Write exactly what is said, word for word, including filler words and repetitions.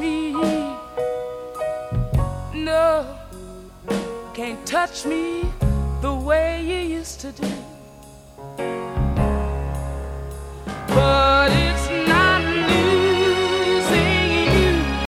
me. No, can't touch me the way you used to do. But